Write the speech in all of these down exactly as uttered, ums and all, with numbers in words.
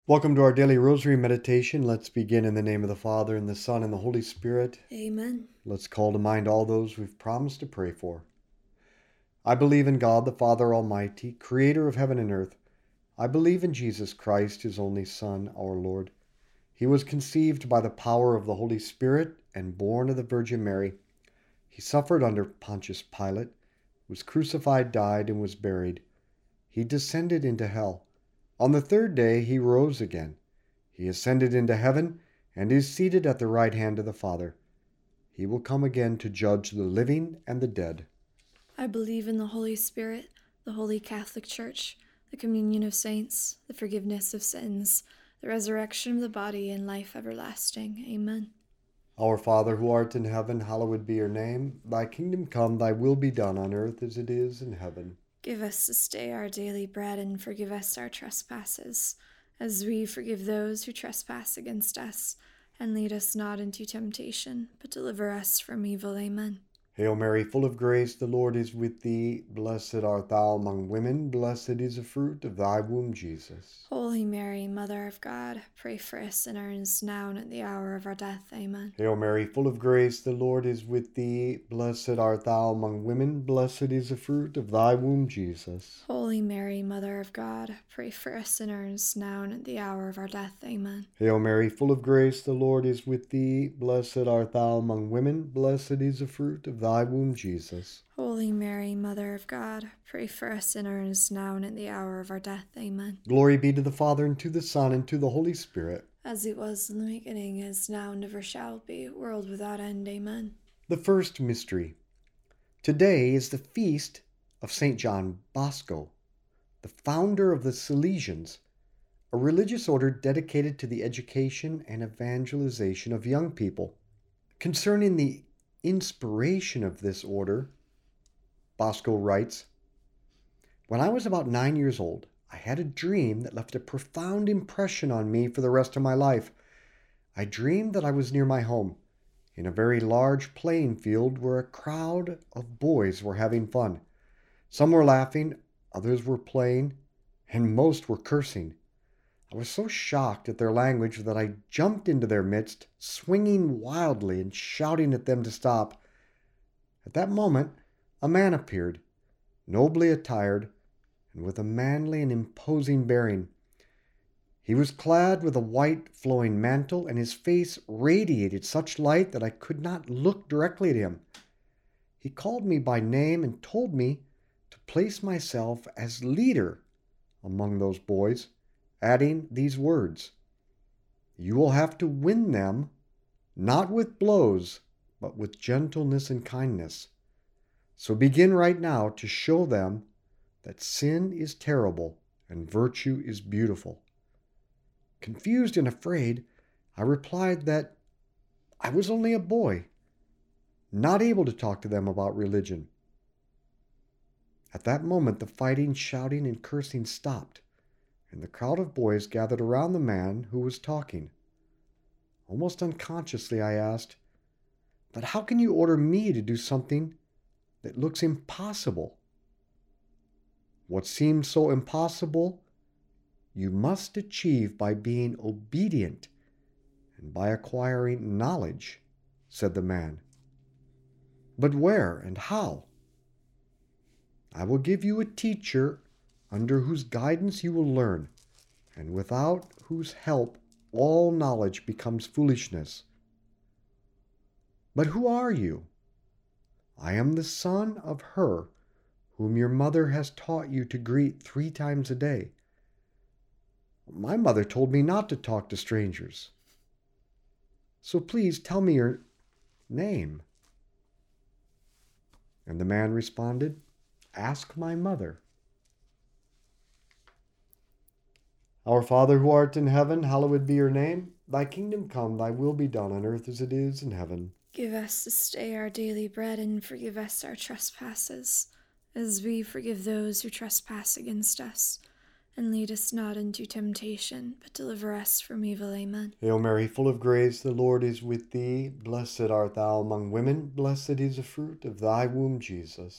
Welcome to our daily rosary meditation. Let's begin in the name of the Father, and the Son, and the Holy Spirit. Amen. Let's call to mind all those we've promised to pray for. I believe in God, the Father Almighty, creator of heaven and earth. I believe in Jesus Christ, his only Son, our Lord. He was conceived by the power of the Holy Spirit and born of the Virgin Mary. He suffered under Pontius Pilate, was crucified, died, and was buried. He descended into hell. On the third day he rose again. He ascended into heaven and is seated at the right hand of the Father. He will come again to judge the living and the dead. I believe in the Holy Spirit, the Holy Catholic Church, the communion of saints, the forgiveness of sins, the resurrection of the body, and life everlasting. Amen. Our Father, who art in heaven, hallowed be your name. Thy kingdom come, thy will be done on earth as it is in heaven. Give us this day our daily bread, and forgive us our trespasses, as we forgive those who trespass against us. And lead us not into temptation, but deliver us from evil. Amen. Hail Mary, full of grace, the Lord is with thee. Blessed art thou among women, blessed is the fruit of thy womb, Jesus. Holy Mary, Mother of God, pray for us sinners, now and at the hour of our death. Amen. Hail Mary, full of grace, the Lord is with thee. Blessed art thou among women, blessed is the fruit of thy womb, Jesus. Holy Mary, Mother of God, pray for us sinners, now and at the hour of our death. Amen. Hail Mary, full of grace, the Lord is with thee. Blessed art thou among women, blessed is the fruit of thy womb, Jesus. Holy Mary, Mother of God, pray for us sinners, now and at the hour of our death. Amen. Glory be to the Father, and to the Son, and to the Holy Spirit. As it was in the beginning, is now, and ever shall be, world without end. Amen. The first mystery. Today is the feast of Saint John Bosco, the founder of the Salesians, a religious order dedicated to the education and evangelization of young people. Concerning the inspiration of this order, Bosco writes, "When I was about nine years old, I had a dream that left a profound impression on me for the rest of my life. I dreamed that I was near my home, in a very large playing field where a crowd of boys were having fun. Some were laughing, others were playing, and most were cursing. I was so shocked at their language that I jumped into their midst, swinging wildly and shouting at them to stop. At that moment, a man appeared, nobly attired, and with a manly and imposing bearing. He was clad with a white flowing mantle, and his face radiated such light that I could not look directly at him. He called me by name and told me to place myself as leader among those boys, adding these words, 'You will have to win them, not with blows, but with gentleness and kindness. So begin right now to show them that sin is terrible and virtue is beautiful.' Confused and afraid, I replied that I was only a boy, not able to talk to them about religion. At that moment, the fighting, shouting, and cursing stopped, and the crowd of boys gathered around the man who was talking. Almost unconsciously, I asked, 'But how can you order me to do something that looks impossible?' 'What seems so impossible, you must achieve by being obedient and by acquiring knowledge,' said the man. 'But where and how?' 'I will give you a teacher under whose guidance you will learn, and without whose help all knowledge becomes foolishness.' 'But who are you?' 'I am the son of her whom your mother has taught you to greet three times a day.' 'My mother told me not to talk to strangers.' 'So please tell me your name.' And the man responded, 'Ask my mother.' Our Father, who art in heaven, hallowed be your name. Thy kingdom come, thy will be done on earth as it is in heaven. Give us this day our daily bread, and forgive us our trespasses, as we forgive those who trespass against us. And lead us not into temptation, but deliver us from evil. Amen. Hail Mary, full of grace, the Lord is with thee. Blessed art thou among women, blessed is the fruit of thy womb, Jesus.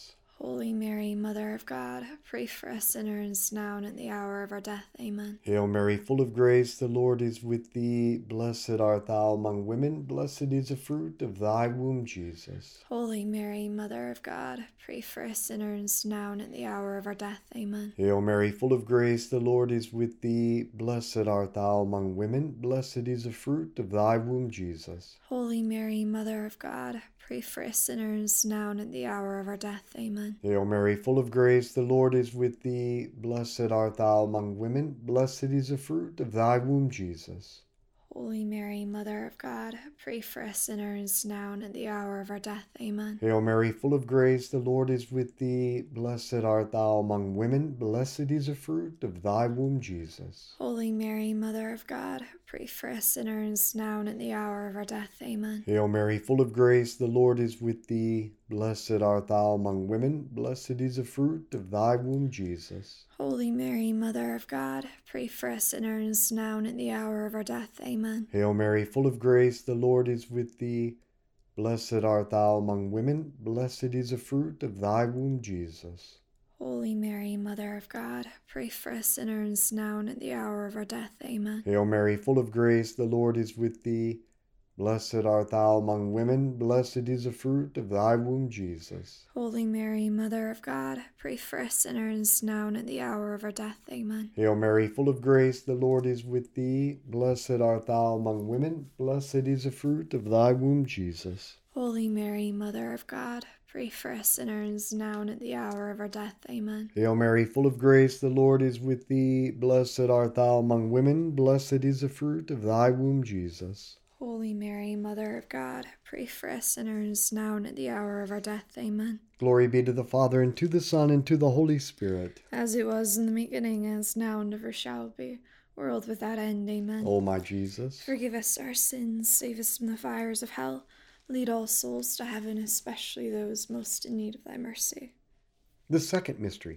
Holy Mary, Mother of God, pray for us sinners, now and at the hour of our death. Amen. Hail Mary, full of grace, the Lord is with thee. Blessed art thou among women, blessed is the fruit of thy womb, Jesus. Holy Mary, Mother of God, pray for us sinners, now and at the hour of our death. Amen. Hail Mary, full of grace, the Lord is with thee. Blessed art thou among women, blessed is the fruit of thy womb, Jesus. Holy Mary, Mother of God, pray for us sinners, now and at the hour of our death. Amen. Hail Mary, full of grace, the Lord is with thee. Blessed art thou among women, blessed is the fruit of thy womb, Jesus. Holy Mary, Mother of God, pray for us sinners, now and at the hour of our death. Amen. Hail Mary, full of grace, the Lord is with thee. Blessed art thou among women, blessed is the fruit of thy womb, Jesus. Holy Mary, Mother of God, pray for us sinners, now and at the hour of our death. Amen. Hail Mary, full of grace, the Lord is with thee. Blessed art thou among women, blessed is the fruit of thy womb, Jesus. Holy Mary, Mother of God, pray for us sinners, now and at the hour of our death. Amen. Hail Mary, full of grace, the Lord is with thee. Blessed art thou among women, blessed is the fruit of thy womb, Jesus. Holy Mary, Mother of God, pray for us sinners, now and at the hour of our death. Amen. Hail Mary, full of grace, the Lord is with thee. Blessed art thou among women, blessed is the fruit of thy womb, Jesus. Holy Mary, Mother of God, pray for us sinners, now and at the hour of our death. Amen. Hail Mary, full of grace, the Lord is with thee. Blessed art thou among women, blessed is the fruit of thy womb, Jesus. Holy Mary, Mother of God, pray for us sinners, now and at the hour of our death. Amen. Hail Mary, full of grace, the Lord is with thee. Blessed art thou among women, blessed is the fruit of thy womb, Jesus. Holy Mary, Mother of God, pray for us sinners, now and at the hour of our death. Amen. Glory be to the Father, and to the Son, and to the Holy Spirit. As it was in the beginning, as now, and ever shall be, world without end. Amen. O my Jesus, forgive us our sins, save us from the fires of hell, lead all souls to heaven, especially those most in need of thy mercy. The second mystery.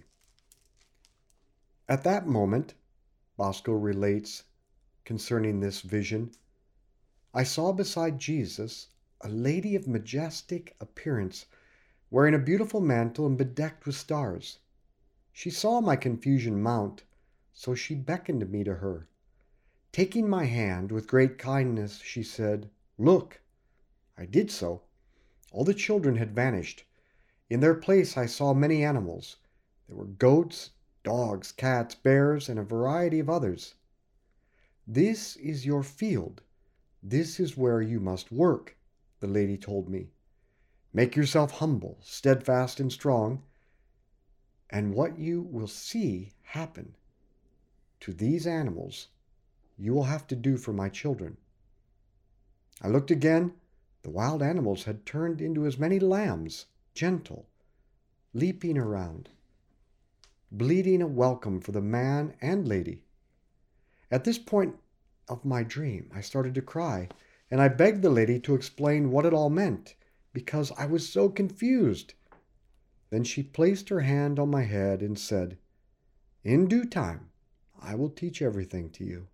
At that moment, Bosco relates concerning this vision, I saw beside Jesus a lady of majestic appearance, wearing a beautiful mantle and bedecked with stars. She saw my confusion mount, so she beckoned me to her. Taking my hand with great kindness, she said, "Look." I did so. All the children had vanished. In their place I saw many animals. There were goats, dogs, cats, bears, and a variety of others. "This is your field. This is where you must work," the lady told me. "Make yourself humble, steadfast, and strong, and what you will see happen to these animals, you will have to do for my children." I looked again. The wild animals had turned into as many lambs, gentle, leaping around, bleating a welcome for the man and lady. At this point of my dream, I started to cry, and I begged the lady to explain what it all meant, because I was so confused. Then she placed her hand on my head and said, "In due time, I will teach everything to you."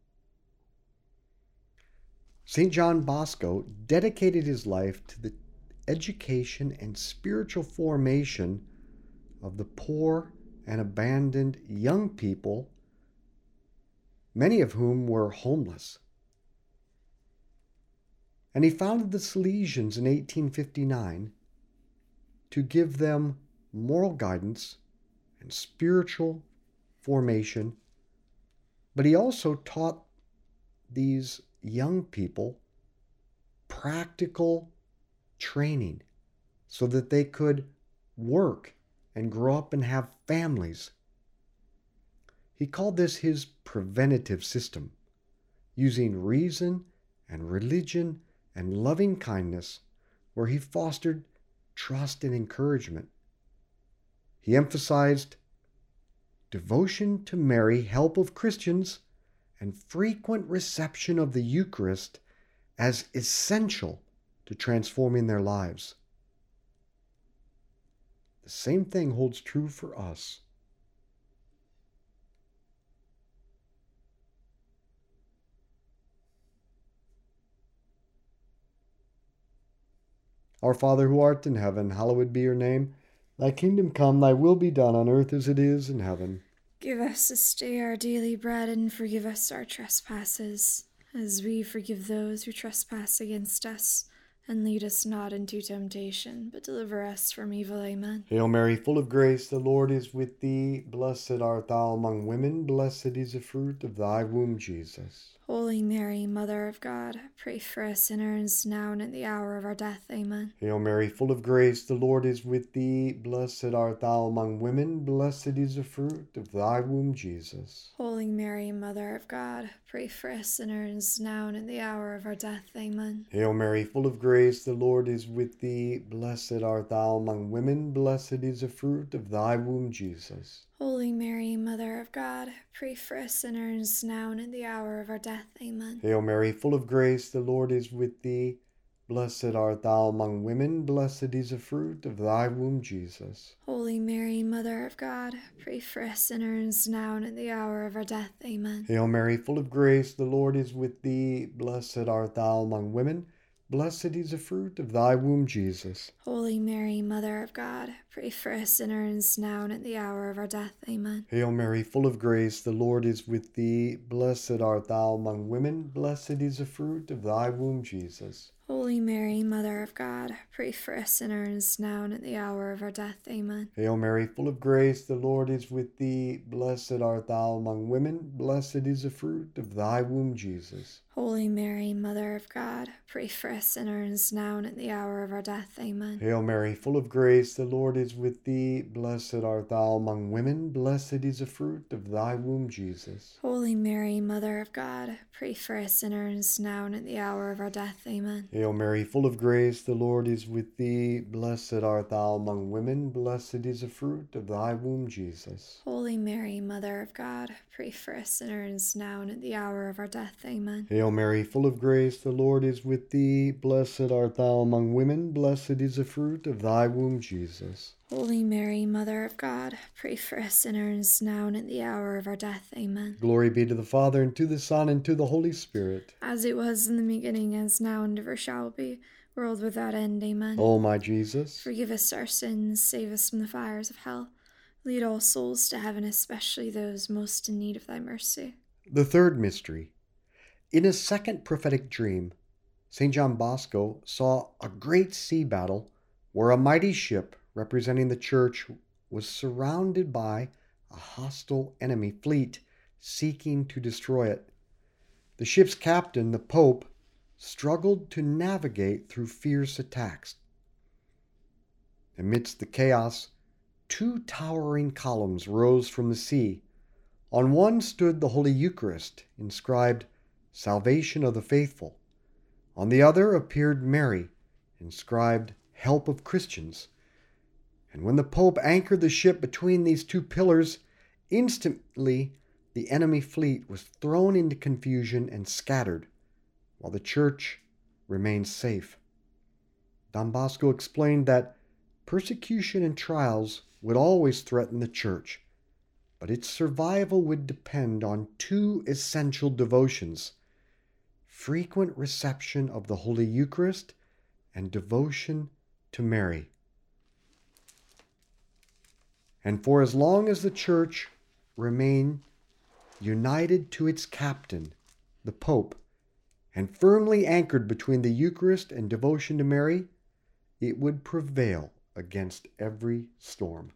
Saint John Bosco dedicated his life to the education and spiritual formation of the poor and abandoned young people, many of whom were homeless. And he founded the Salesians in eighteen fifty-nine to give them moral guidance and spiritual formation, but he also taught these young people practical training so that they could work and grow up and have families. He called this his preventative system, using reason and religion and loving kindness, where he fostered trust and encouragement. He emphasized devotion to Mary, help of Christians, and frequent reception of the Eucharist as essential to transforming their lives. The same thing holds true for us. Our Father who art in heaven, hallowed be your name. Thy kingdom come, thy will be done on earth as it is in heaven. Give us this day our daily bread, and forgive us our trespasses, as we forgive those who trespass against us. And lead us not into temptation, but deliver us from evil. Amen. Hail Mary, full of grace, the Lord is with thee. Blessed art thou among women, blessed is the fruit of thy womb, Jesus. Holy Mary, Mother of God, pray for us sinners, now and at the hour of our death. Amen. Hail Mary, full of grace, the Lord is with thee. Blessed art thou among women, blessed is the fruit of thy womb, Jesus. Holy Mary, Mother of God, pray for us sinners, now and at the hour of our death. Amen. Hail Mary, full of grace, the Lord is with thee. Blessed art thou among women, blessed is the fruit of thy womb, Jesus. Holy Mary, Mother of God, pray for us sinners, now and at the hour of our death. Amen. Hail Mary, full of grace, the Lord is with thee. Blessed art thou among women, blessed is the fruit of thy womb, Jesus. Holy Mary, Mother of God, pray for us sinners, now and at the hour of our death. Amen. Hail Mary, full of grace, the Lord is with thee. Blessed art thou among women, blessed is the fruit of thy womb, Jesus. Holy Mary, Mother of God, pray for us sinners, now and at the hour of our death. Amen. Hail Mary, full of grace, the Lord is with thee. Blessed art thou among women, blessed is the fruit of thy womb, Jesus. Holy Mary, Mother of God, pray for us sinners, now and at the hour of our death. Amen. Hail Mary, full of grace, the Lord is with thee. Blessed art thou among women, blessed is the fruit of thy womb, Jesus. Holy Mary, Mother of God, pray for us sinners, now and at the hour of our death. Amen. Hail Mary, full of grace, the Lord is with thee. Blessed art thou among women, blessed is the fruit of thy womb, Jesus. Holy Mary, Mother of God, pray for us sinners, now and at the hour of our death. Amen. Hail Mary, full of grace, the Lord is with thee. Blessed art thou among women, blessed is the fruit of thy womb, Jesus. Holy Mary, Mother of God, pray for us sinners, now and at the hour of our death. Amen. Hail Mary, full of grace, the Lord is with thee. Blessed art thou among women, blessed is the fruit of thy womb, Jesus. Holy Mary, Mother of God, pray for us sinners, now and at the hour of our death. Amen. Glory be to the Father, and to the Son, and to the Holy Spirit. As it was in the beginning, as now, and ever shall be, world without end. Amen. O my Jesus, forgive us our sins, save us from the fires of hell. Lead all souls to heaven, especially those most in need of thy mercy. The third mystery. In a second prophetic dream, Saint John Bosco saw a great sea battle where a mighty ship representing the church was surrounded by a hostile enemy fleet seeking to destroy it. The ship's captain, the Pope, struggled to navigate through fierce attacks. Amidst the chaos, two towering columns rose from the sea. On one stood the Holy Eucharist, inscribed Salvation of the Faithful. On the other appeared Mary, inscribed Help of Christians. And when the Pope anchored the ship between these two pillars, instantly the enemy fleet was thrown into confusion and scattered, while the church remained safe. Don Bosco explained that persecution and trials would always threaten the church, but its survival would depend on two essential devotions: frequent reception of the Holy Eucharist and devotion to Mary. And for as long as the church remained united to its captain, the Pope, and firmly anchored between the Eucharist and devotion to Mary, it would prevail against every storm.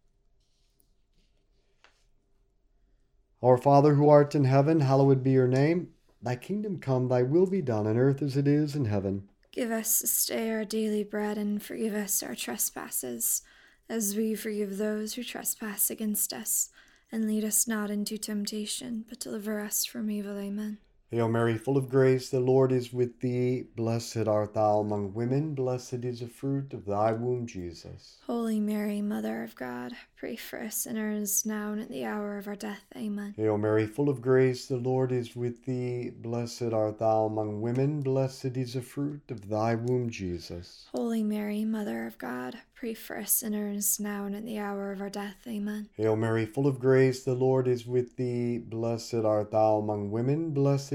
Our Father who art in heaven, hallowed be your name. Thy kingdom come, thy will be done on earth as it is in heaven. Give us this day our daily bread, and forgive us our trespasses, as we forgive those who trespass against us. And lead us not into temptation, but deliver us from evil. Amen. Hail Mary, full of grace, the Lord is with thee. Blessed art thou among women, blessed is the fruit of thy womb, Jesus. Holy Mary, Mother of God, pray for us sinners, now and at the hour of our death. Amen. Hail Mary, full of grace, the Lord is with thee. Blessed art thou among women, blessed is the fruit of thy womb, Jesus. Holy Mary, Mother of God, pray for us sinners, now and at the hour of our death. Amen. Hail Mary, full of grace, the Lord is with thee. Blessed art thou among women, blessed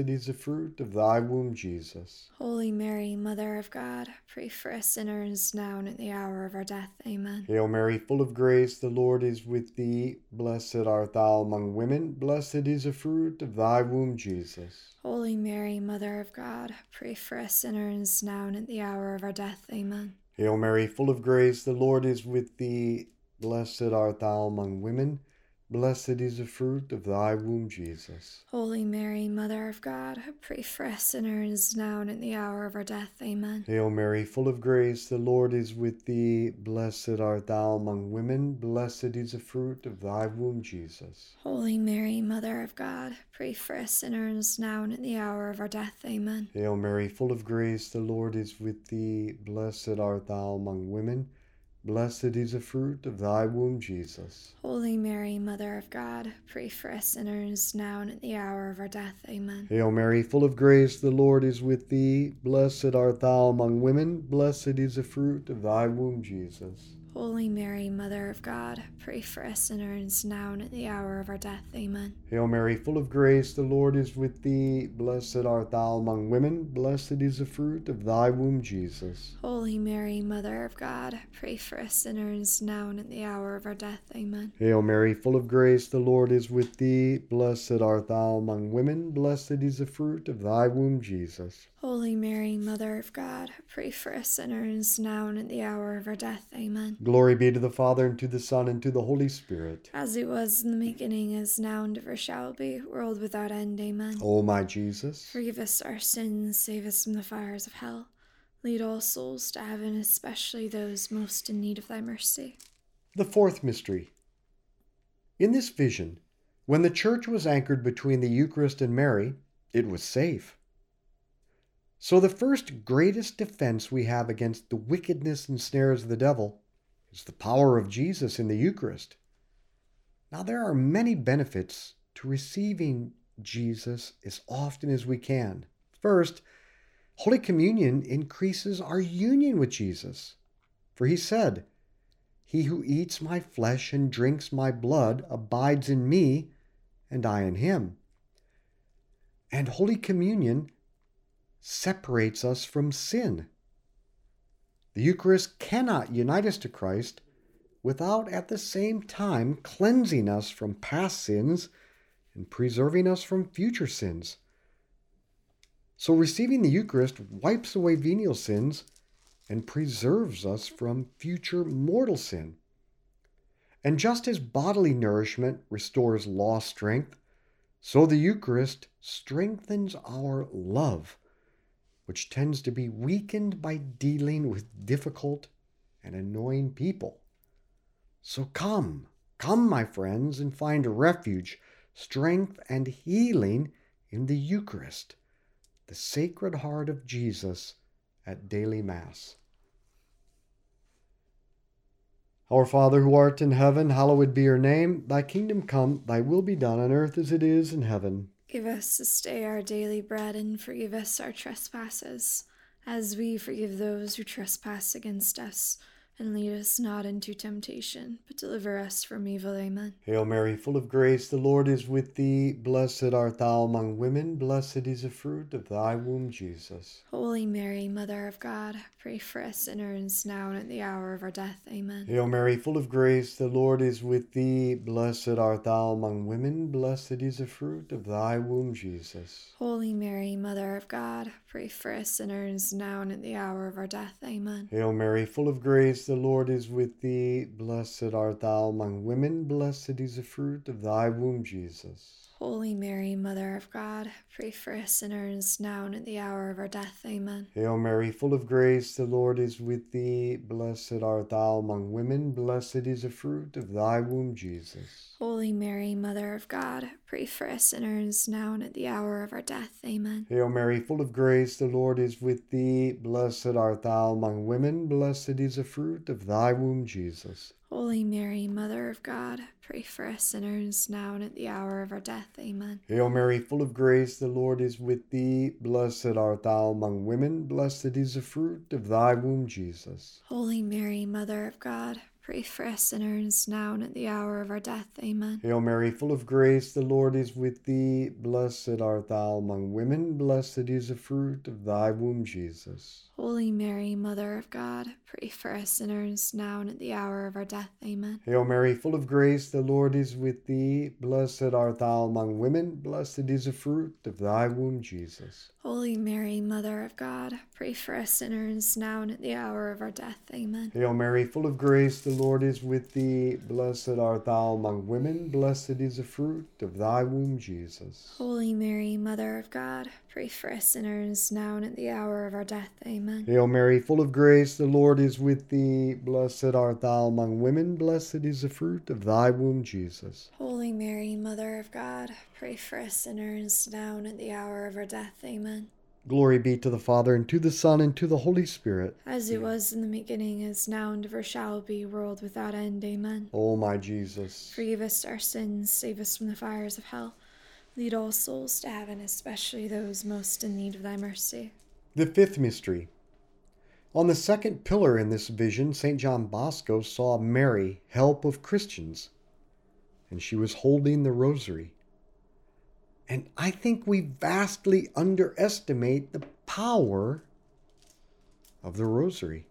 blessed is the fruit of thy womb, Jesus. Holy Mary, Mother of God, pray for us sinners now and at the hour of our death. Amen. Hail Mary, full of grace, the Lord is with thee. Blessed art thou among women. Blessed is the fruit of thy womb, Jesus. Holy Mary, Mother of God, pray for us sinners now and at the hour of our death. Amen. Hail Mary, full of grace, the Lord is with thee. Blessed art thou among women. Blessed is the fruit of thy womb, Jesus. Holy Mary, Mother of God, pray for us sinners now and at the hour of our death. Amen. Hail Mary, full of grace, the Lord is with thee. Blessed art thou among women. Blessed is the fruit of thy womb, Jesus. Holy Mary, Mother of God, pray for us sinners now and at the hour of our death. Amen. Hail Mary, full of grace, the Lord is with thee. Blessed art thou among women. Blessed is the fruit of thy womb, Jesus. Holy Mary, Mother of God, pray for us sinners now and at the hour of our death. Amen. Hail Mary, full of grace, the Lord is with thee. Blessed art thou among women. Blessed is the fruit of thy womb, Jesus. Holy Mary, Mother of God, pray for us sinners now and at the hour of our death. Amen. Hail Mary, full of grace, the Lord is with thee. Blessed art thou among women. Blessed is the fruit of thy womb, Jesus. Holy Mary, Mother of God, pray for us sinners now and at the hour of our death. Amen. Hail Mary, full of grace, the Lord is with thee. Blessed art thou among women. Blessed is the fruit of thy womb, Jesus. Holy Mary, Mother of God, pray for us sinners now and at the hour of our death. Amen. Glory be to the Father, and to the Son, and to the Holy Spirit. As it was in the beginning, is now, and ever shall be, world without end. Amen. O my Jesus, forgive us our sins, save us from the fires of hell. Lead all souls to heaven, especially those most in need of thy mercy. The fourth mystery. In this vision, when the church was anchored between the Eucharist and Mary, it was safe. So the first greatest defense we have against the wickedness and snares of the devil is the power of Jesus in the Eucharist. Now, there are many benefits to receiving Jesus as often as we can. First, Holy Communion increases our union with Jesus. For he said, "He who eats my flesh and drinks my blood abides in me, and I in him." And Holy Communion separates us from sin. The Eucharist cannot unite us to Christ without at the same time cleansing us from past sins and preserving us from future sins. So receiving the Eucharist wipes away venial sins and preserves us from future mortal sin. And just as bodily nourishment restores lost strength, so the Eucharist strengthens our love, which tends to be weakened by dealing with difficult and annoying people. So come, come, my friends, and find refuge, strength, and healing in the Eucharist, the Sacred Heart of Jesus at daily Mass. Our Father who art in heaven, hallowed be your name. Thy kingdom come, thy will be done on earth as it is in heaven. Give us this day our daily bread, and forgive us our trespasses, as we forgive those who trespass against us. And lead us not into temptation, but deliver us from evil. Amen. Hail Mary, full of grace, the Lord is with thee. Blessed art thou among women. Blessed is the fruit of thy womb, Jesus. Holy Mary, Mother of God, pray for us sinners now and at the hour of our death. Amen. Hail Mary, full of grace, the Lord is with thee. Blessed art thou among women. Blessed is the fruit of thy womb, Jesus. Holy Mary, Mother of God, pray for us sinners now and at the hour of our death. Amen. Hail Mary, full of grace, the Lord is with thee. Blessed art thou among women. Blessed is the fruit of thy womb, Jesus. Holy Mary, Mother of God, pray for us sinners now and at the hour of our death. Amen. Hail Mary, full of grace, the Lord is with thee. Blessed art thou among women. Blessed is the fruit of thy womb, Jesus. Holy Mary, Mother of God, pray for us sinners now and at the hour of our death. Amen. Hail Mary, full of grace, the Lord is with thee. Blessed art thou among women. Blessed is the fruit of thy womb, Jesus. Holy Mary, Mother of God, pray for us sinners now and at the hour of our death. Amen. Hail Mary, full of grace, the Lord is with thee. Blessed art thou among women. Blessed is the fruit of thy womb, Jesus. Holy Mary, Mother of God, pray for us sinners, now and at the hour of our death. Amen. Hail Mary, full of grace, the Lord is with thee. Blessed art thou among women, blessed is the fruit of thy womb, Jesus. Holy Mary, Mother of God, pray for us sinners, now and at the hour of our death. Amen. Hail Mary, full of grace, the Lord is with thee. Blessed art thou among women, blessed is the fruit of thy womb, Jesus. Holy Mary, Mother of God, pray for us sinners, now and at the hour of our death. Amen. Hail Mary, full of grace, the Lord is with thee. Blessed art thou among women, blessed is the fruit of thy womb, Jesus. Holy Mary, Mother of God, pray for us sinners, now and at the hour of our death. Amen. Hail Mary, full of grace, the Lord is with thee. Blessed art thou among women, blessed is the fruit of thy womb, Jesus. Holy Mary, Mother of God, pray for us sinners, now and at the hour of our death. Amen. Glory be to the Father, and to the Son, and to the Holy Spirit. As it was in the beginning, is now, and ever shall be, world without end. Amen. O my Jesus. Forgive us our sins, save us from the fires of hell. Lead all souls to heaven, especially those most in need of thy mercy. The fifth mystery. On the second pillar in this vision, Saint John Bosco saw Mary, help of Christians, and she was holding the rosary. And I think we vastly underestimate the power of the rosary.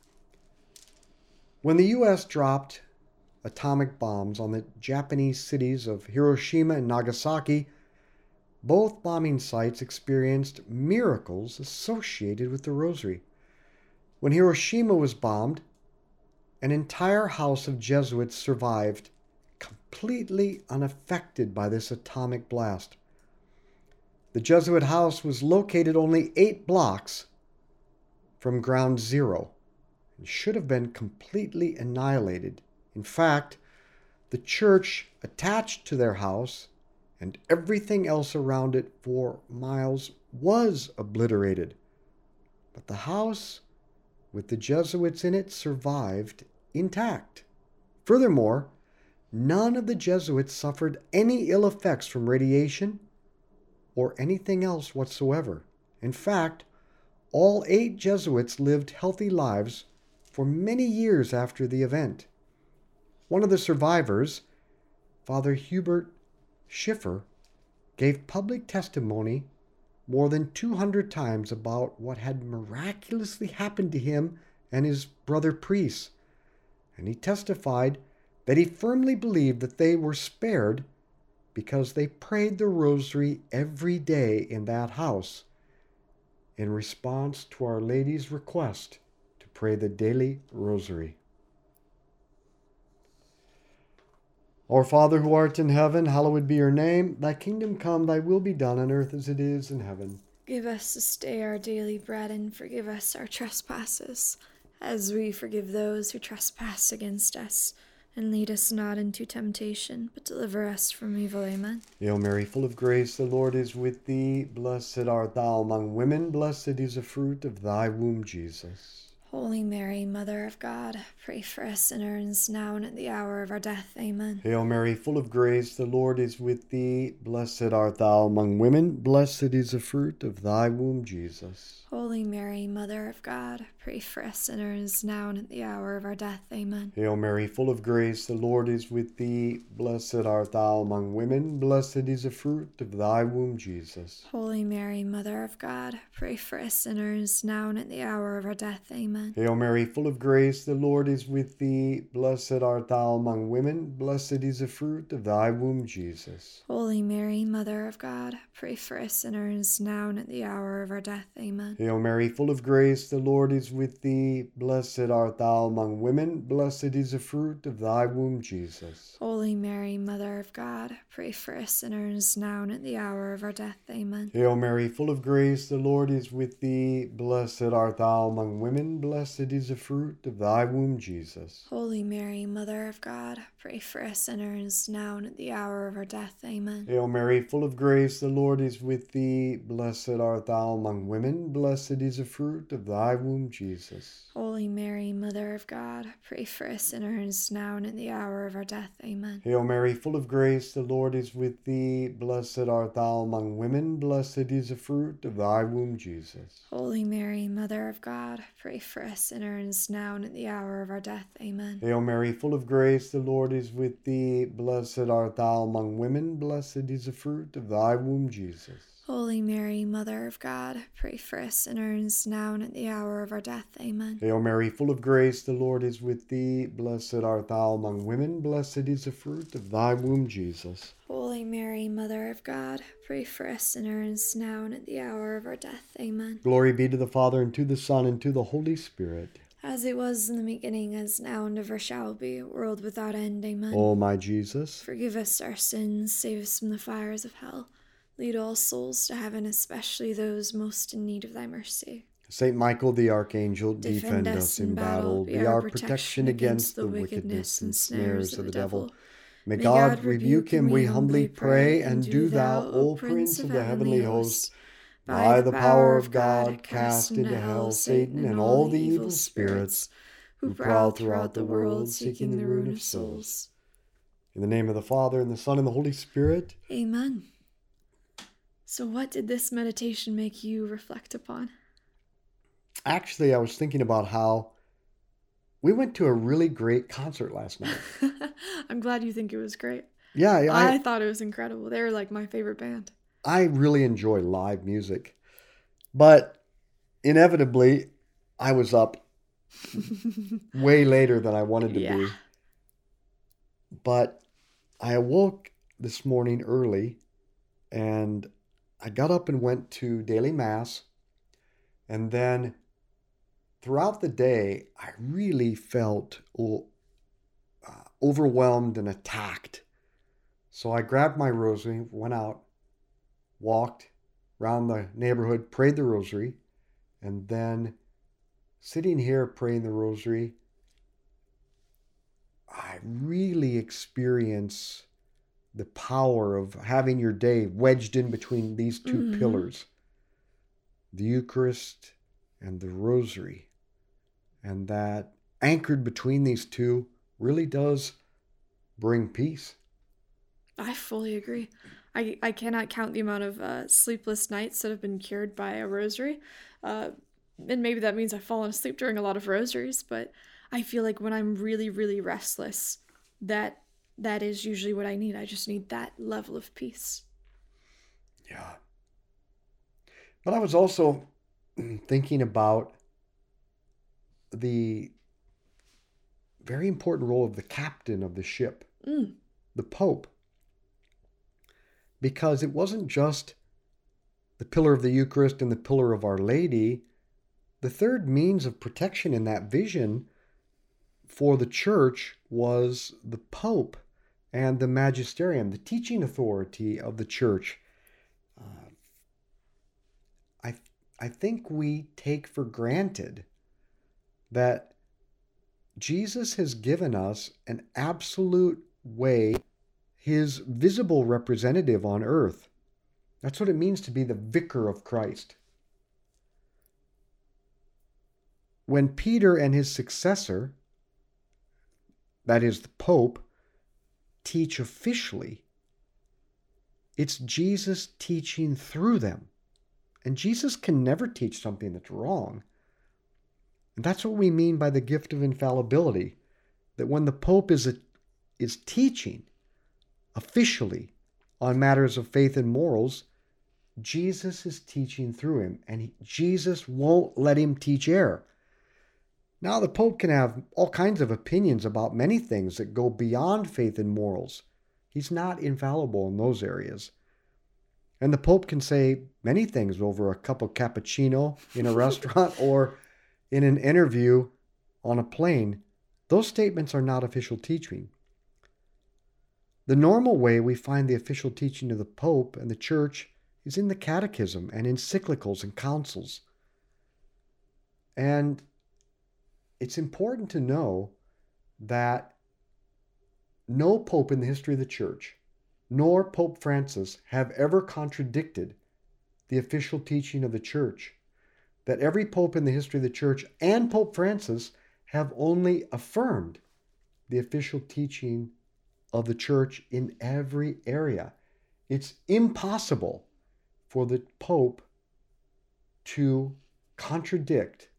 When the U S dropped atomic bombs on the Japanese cities of Hiroshima and Nagasaki, both bombing sites experienced miracles associated with the rosary. When Hiroshima was bombed, an entire house of Jesuits survived, completely unaffected by this atomic blast. The Jesuit house was located only eight blocks from ground zero and should have been completely annihilated. In fact, the church attached to their house and everything else around it for miles was obliterated. But the house with the Jesuits in it survived intact. Furthermore, none of the Jesuits suffered any ill effects from radiation or anything else whatsoever. In fact, all eight Jesuits lived healthy lives for many years after the event. One of the survivors, Father Hubert Schiffer, gave public testimony more than two hundred times about what had miraculously happened to him and his brother priests, and he testified that he firmly believed that they were spared because they prayed the rosary every day in that house in response to Our Lady's request to pray the daily rosary. Our Father who art in heaven, hallowed be your name. Thy kingdom come, thy will be done on earth as it is in heaven. Give us this day our daily bread, and forgive us our trespasses, as we forgive those who trespass against us. And lead us not into temptation, but deliver us from evil. Amen. Hail Mary, full of grace, the Lord is with thee. Blessed art thou among women, blessed is the fruit of thy womb, Jesus. Holy Mary, Mother of God, pray for us sinners, now and at the hour of our death. Amen. Hail Mary, full of grace, the Lord is with thee. Blessed art thou among women, blessed is the fruit of thy womb, Jesus. Holy Mary, Mother of God, pray for us sinners, now and at the hour of our death. Amen. Hail Mary, full of grace, the Lord is with thee. Blessed art thou among women, blessed is the fruit of thy womb, Jesus. Holy Mary, Mother of God, pray for us sinners, now and at the hour of our death. Amen. Hail Mary, full of grace, the Lord is with thee. Blessed art thou among women, blessed is the fruit of thy womb, Jesus. Holy Mary, Mother of God, pray for us sinners, now and at the hour of our death. Amen. Hail Mary, full of grace, the Lord is with thee. Blessed art thou among women, blessed is the fruit of thy womb, Jesus. Holy Mary, Mother of God, pray for us sinners, now and at the hour of our death. Amen. Hail Mary, full of grace, the Lord is with thee. Blessed art thou among women, blessed is the fruit of thy womb, Jesus. Holy Mary, Mother of God, pray for us sinners, now and at the hour of our death. Amen. Hail Mary, full of grace, the Lord is with thee. Blessed art thou among women, blessed is the fruit of thy womb, Jesus. Holy Holy Mary, Mother of God, pray for us sinners now and at the hour of our death. Amen. Hail Mary, full of grace, the Lord is with thee. Blessed art thou among women, blessed is the fruit of thy womb, Jesus. Holy Mary, Mother of God, pray for us sinners now and at the hour of our death. Amen. Hail Mary, full of grace, the Lord is with thee. Blessed art thou among women, blessed is the fruit of thy womb, Jesus. Holy Mary, Mother of God, pray for us sinners now and at the hour of our death. Amen. Hail Mary, full of grace, the Lord is with thee. Blessed art thou among women, blessed is the fruit of thy womb, Jesus. Holy Mary, Mother of God, pray for us sinners now and at the hour of our death. Amen. Glory be to the Father, and to the Son, and to the Holy Spirit. As it was in the beginning, as now and ever shall be, world without end. Amen. O my Jesus, forgive us our sins, save us from the fires of hell. Lead all souls to heaven, especially those most in need of thy mercy. Saint Michael the Archangel, defend, Defend us in battle, be our protection against the wickedness and snares of the devil. May God rebuke him, we humbly pray, and do thou, O Prince of the heavenly host, by the power of God, cast into hell Satan and all the evil spirits who prowl throughout the world, seeking the ruin of souls. In the name of the Father, and the Son, and the Holy Spirit. Amen. So what did this meditation make you reflect upon? Actually, I was thinking about how we went to a really great concert last night. I'm glad you think it was great. Yeah, I, I thought it was incredible. They were like my favorite band. I really enjoy live music. But inevitably, I was up way later than I wanted to yeah. be. But I awoke this morning early, and I got up and went to daily mass, and then throughout the day, I really felt uh, overwhelmed and attacked. So I grabbed my rosary, went out, walked around the neighborhood, prayed the rosary, and then sitting here praying the rosary, I really experience the power of having your day wedged in between these two mm-hmm. pillars, the Eucharist and the Rosary. And that anchored between these two really does bring peace. I fully agree. I, I cannot count the amount of uh, sleepless nights that have been cured by a rosary. Uh, and maybe that means I've fallen asleep during a lot of rosaries, but I feel like when I'm really, really restless, that that is usually what I need. I just need that level of peace. Yeah. But I was also thinking about the very important role of the captain of the ship, mm. the Pope. Because it wasn't just the pillar of the Eucharist and the pillar of Our Lady. The third means of protection in that vision for the church was the Pope and the magisterium, the teaching authority of the church. Uh, I, I think we take for granted that Jesus has given us an absolute way, his visible representative on earth. That's what it means to be the vicar of Christ. When Peter and his successor, that is the Pope, teach officially, it's Jesus teaching through them. And Jesus can never teach something that's wrong. And that's what we mean by the gift of infallibility, that when the Pope is, a, is teaching officially on matters of faith and morals, Jesus is teaching through him, and he, Jesus won't let him teach error. Now, the Pope can have all kinds of opinions about many things that go beyond faith and morals. He's not infallible in those areas. And the Pope can say many things over a cup of cappuccino in a restaurant or in an interview on a plane. Those statements are not official teaching. The normal way we find the official teaching of the Pope and the Church is in the Catechism and encyclicals and councils. And it's important to know that no Pope in the history of the Church, nor Pope Francis, have ever contradicted the official teaching of the Church. that every pope in the history of the church and Pope Francis have only affirmed the official teaching of the church in every area. It's impossible for the Pope to contradict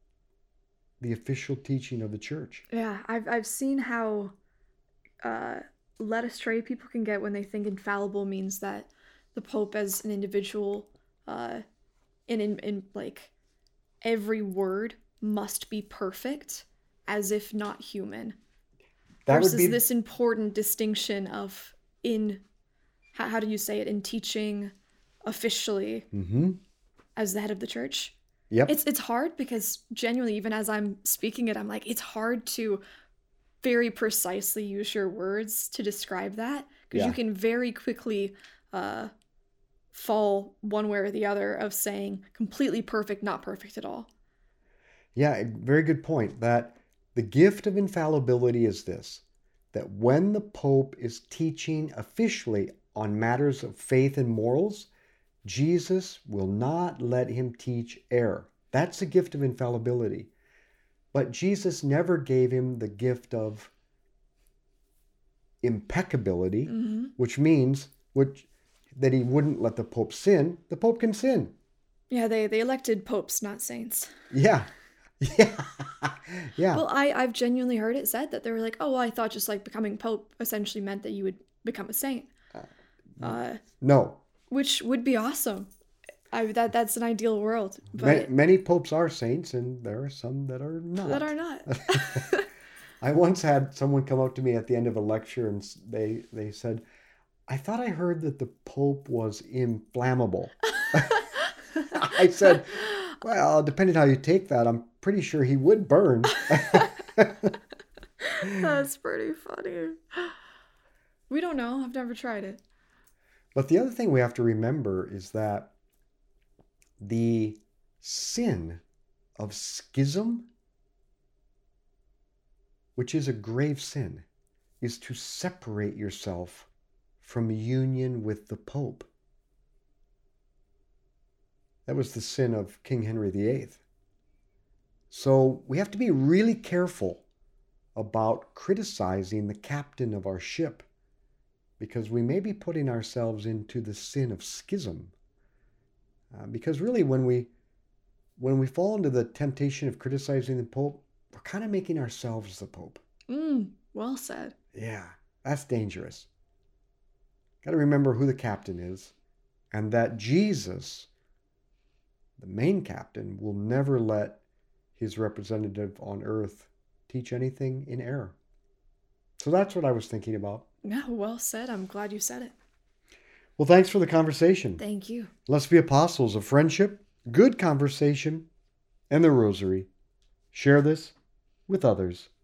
the official teaching of the church. Yeah, I've I've seen how uh, led astray people can get when they think infallible means that the Pope as an individual, uh, in, in in like every word must be perfect, as if not human. That versus would be this important distinction of in how, how do you say it in teaching officially mm-hmm. as the head of the church. Yep. It's it's hard because genuinely, even as I'm speaking it, I'm like, it's hard to very precisely use your words to describe that, because Yeah. you can very quickly uh, fall one way or the other of saying completely perfect, not perfect at all. Yeah, very good point. That the gift of infallibility is this, that when the Pope is teaching officially on matters of faith and morals, Jesus will not let him teach error. That's the gift of infallibility. But Jesus never gave him the gift of impeccability, Mm-hmm. which means which, that he wouldn't let the Pope sin. The Pope can sin. Yeah, they, they elected popes, not saints. Yeah. Yeah. Yeah. Well, I, I've genuinely heard it said that they were like, oh, well, I thought just like becoming pope essentially meant that you would become a saint. Uh, no. which would be awesome. I that that's an ideal world. Ma- But Many popes are saints, and there are some that are not. that are not. I once had someone come up to me at the end of a lecture, and s- they they said, "I thought I heard that the Pope was inflammable." I said, "Well, depending how you take that, I'm pretty sure he would burn." That's pretty funny. We don't know. I've never tried it. But the other thing we have to remember is that the sin of schism, which is a grave sin, is to separate yourself from union with the Pope. That was the sin of King Henry the Eighth. So we have to be really careful about criticizing the captain of our ship, because we may be putting ourselves into the sin of schism. Uh, because really, when we when we fall into the temptation of criticizing the Pope, we're kind of making ourselves the Pope. Mm, well said. Yeah, that's dangerous. Got to remember who the captain is, and that Jesus, the main captain, will never let his representative on earth teach anything in error. So that's what I was thinking about. Yeah, well said. I'm glad you said it. Well, thanks for the conversation. Thank you. Let's be apostles of friendship, good conversation, and the rosary. Share this with others.